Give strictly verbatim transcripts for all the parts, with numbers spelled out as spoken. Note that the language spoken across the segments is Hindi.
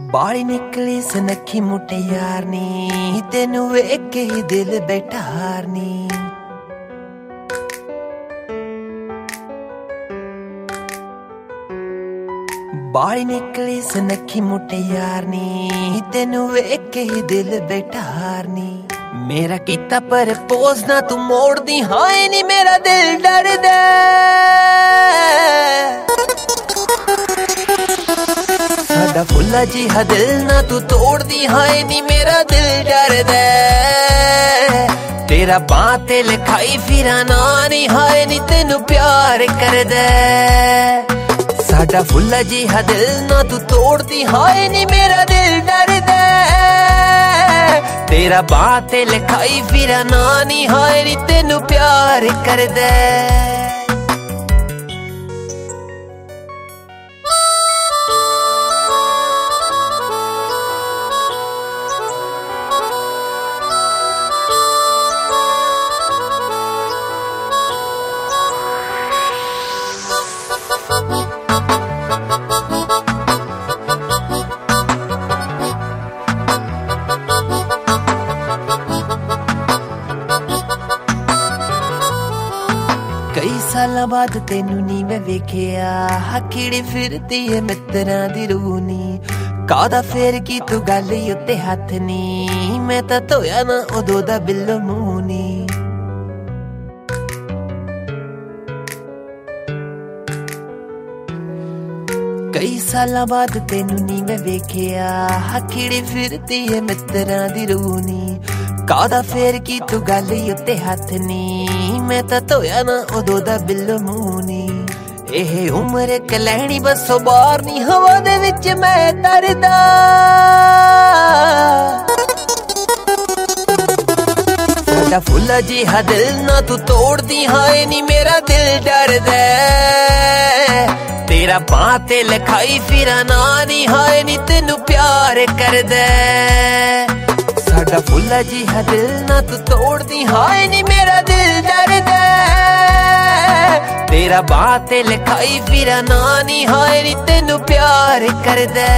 बाली निकली सनखी मुटियार नी, तेनू वेख के ही दिल बैठा हार नी। बाली निकली सनखी मुटियार नी, तेनू वेख के ही दिल बैठा हार नी। मेरा कीता पर पोज ना तू मोड़ दी, हाय नी मेरा दिल डरदा। साडा फुल्ला जी हा दिल ना तू तोड़ दी, हाय नी मेरा दिल डरदा। तेरा बां ते लिखाई फिरा ना नी, हाय नी तेनू प्यार करदा। साडा फुल्ला जी हा दिल ना तू तोड़ दी, हाय नी मेरा दिल डरदा। तेरा बां ते लिखाई फिरा ना नी, हाय नी तेनू प्यार करदा। कई साल बाद तेनू नी मैं वेखिया, हखिड़ी फिरदी है मित्रां दी रूह नी। कादा फेर की तू गल उत्ते हथ नी, मैं तां धोया ना उदों दा बिल्लो मूंह नी। कई साल बाद तेनू नी मैं वेखिया, हखिड़ी फिरदी है मित्रां दी रूह नी। कादा फेर की तू गल उत्ते हथ नी, मैं तां धोया ना उदों दा बिल्लो मूंह नी। एह उम्र कलैणी बसों बाहर नी, हवा दे विच मैं तरदा। साडा फुल्ला जी हा दिल ना तू तोड़ दी, हाय नी मेरा दिल डरदा। तेरा बां ते लिखाई फिरा ना नी, हाय नी तेनू प्यार करदा। साडा फुल्ला जी हा दिल ना तू तोड़ दी, हाय नी मेरा दिल डरदा। तेरा बां ते लिखाई फिरा ना नी, हाय नी तेनू प्यार करदा।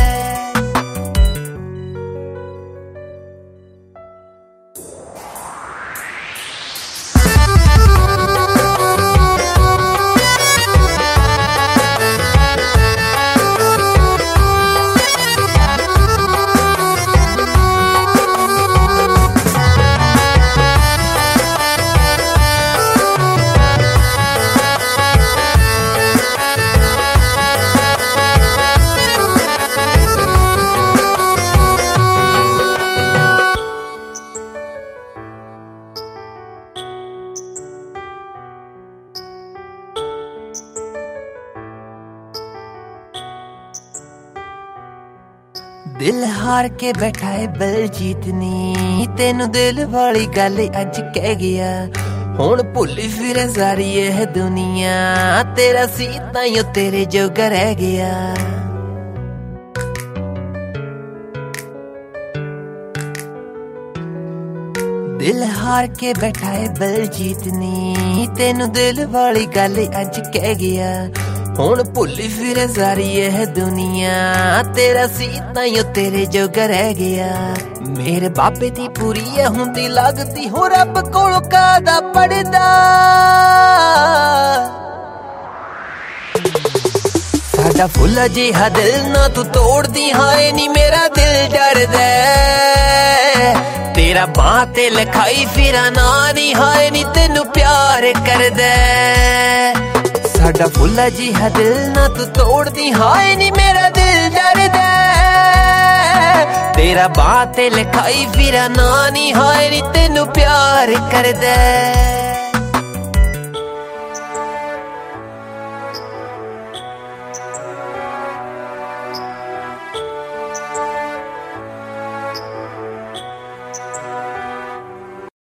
दिल हार के बैठा है बलजीत नी, तेनू दिल वाली गल अज कह गया। हुण भुल्ली फिरे सारी यह दुनिया, तेरा सी ताइयों तेरे जोगा रह गया। दिल हार के बैठा है बलजीत नी, तेनू दिल वाली गल अज कह गया। हुण भुल्ली फिरे सारी यह दुनिया, तेरा सी ताइयों तेरे जोगा रह गया। मेरे बाबे दी पूरी है हुंदी लगदी, हो रब कोलों कादा पड़दा। साडा फुल्ला जी हा दिल ना तू तोड़ दी, हाय नी मेरा दिल डरदा। तेरा बां ते लिखाई फिरा ना नी, हाय नी तेनू प्यार करदा। साडा फुल्ला जी हा दिल ना तू तोड़ दी, हाय नी मेरा दिल डरदा। तेरा बां ते लिखाई फिरा ना नी, हाय नी तेनू प्यार करदा।